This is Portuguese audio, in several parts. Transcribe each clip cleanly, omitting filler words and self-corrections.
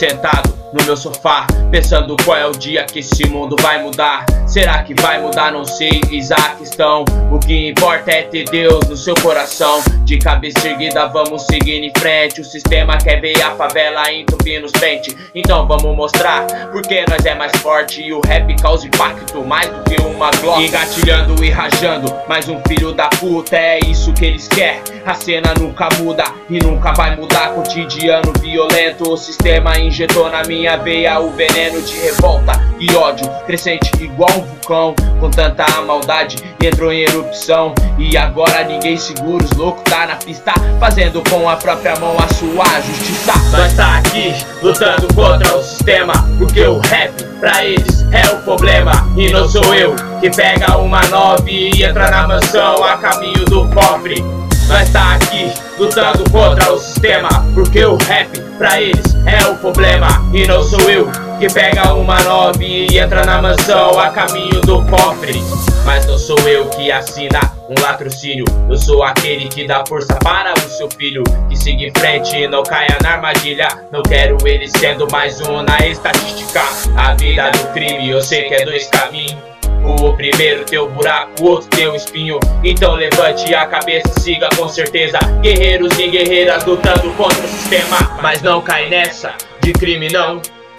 sentado no meu sofá, pensando qual é o dia que esse mundo vai mudar. Será que vai mudar? Não sei, eis a questão. O que importa é ter Deus no seu coração. De cabeça erguida vamos seguindo em frente. O sistema quer ver a favela entupir nos pentes. Então vamos mostrar porque nós é mais forte. E o rap causa impacto mais do que uma Glock. Engatilhando e rajando, mais um filho da puta. É isso que eles querem. A cena nunca muda e nunca vai mudar. Cotidiano violento, o sistema injetou na minha veia o veneno de revolta e ódio, crescente igual um vulcão. Com tanta maldade entrou em erupção. E agora ninguém segura, os loucos tá na pista, fazendo com a própria mão a sua justiça. Nós tá aqui lutando contra o sistema, porque o rap pra eles é o problema. E não sou eu que pega uma 9 e entra na mansão a caminho do cofre. Nós tá aqui lutando contra o sistema, porque o rap pra eles é o problema. E não sou eu que pega uma 9 e entra na mansão a caminho do cofre. Mas não sou eu que assina um latrocínio. Eu sou aquele que dá força para o seu filho, que siga em frente e não caia na armadilha. Não quero ele sendo mais um na estatística. A vida do crime eu sei que é dois caminhos. O primeiro teu buraco, o outro teu espinho. Então levante a cabeça e siga com certeza. Guerreiros e guerreiras lutando contra o sistema. Mas não cai nessa de crime não.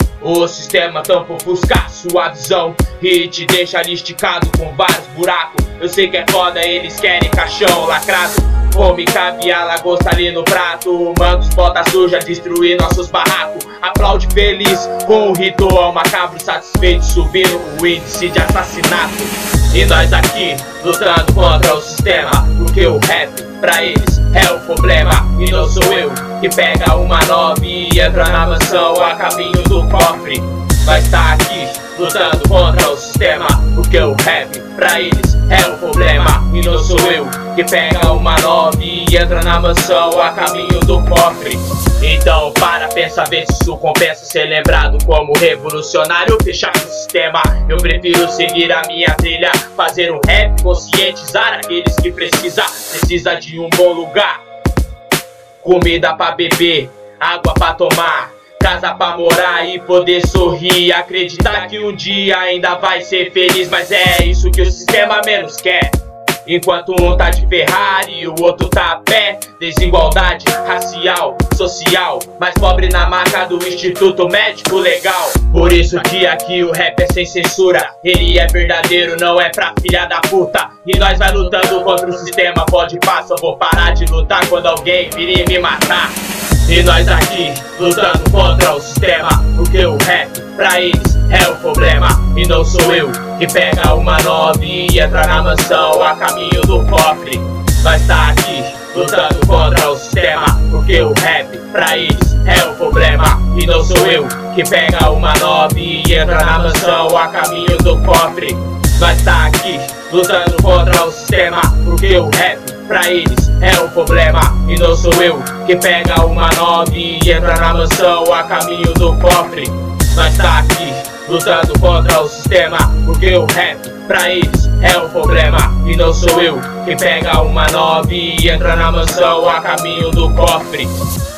O sistema tampa ofusca sua visão e te deixa ali esticado com vários buracos. Eu sei que é foda, eles querem caixão lacrado. Come caviar, lagosta ali no prato. Manos, bota suja, destruir nossos barracos. Aplaude feliz com o ritual macabro, satisfeito subindo o índice de assassinato. E nós aqui lutando contra o sistema, porque o rap pra eles é o problema. E não sou eu que pega uma 9 e entra na mansão a caminho do cofre. Nós tá aqui lutando contra o sistema, porque o rap pra eles é o problema. E não sou eu que pega uma 9 e entra na mansão a caminho do cofre. Então para, pensa, ver se isso compensa ser lembrado como revolucionário, fechar com o sistema. Eu prefiro seguir a minha trilha, fazer um rap, conscientizar aqueles que precisa de um bom lugar, comida pra beber, água pra tomar, casa pra morar e poder sorrir. Acreditar que um dia ainda vai ser feliz, mas é isso que o sistema menos quer. Enquanto um tá de Ferrari e o outro tá a pé. Desigualdade racial, social, mais pobre na marca do Instituto Médico Legal. Por isso que aqui o rap é sem censura. Ele é verdadeiro, não é pra filha da puta. E nós vai lutando contra o sistema. Pode passar, vou parar de lutar quando alguém vir e me matar. E nós aqui lutando contra o sistema, porque o rap pra eles é o problema. E não sou eu que pega uma 9 e entra na mansão a caminho do cofre. Nós tá aqui lutando contra o sistema, porque o rap pra eles é o problema. E não sou eu que pega uma 9 e entra na mansão a caminho do cofre. Nós tá aqui lutando contra o sistema, porque o rap pra eles é o problema. E não sou eu que pega uma 9 e entra na mansão a caminho do cofre. Nós tá aqui lutando contra o sistema, porque o rap pra eles é o problema. E não sou eu que pega uma 9 e entra na mansão a caminho do cofre.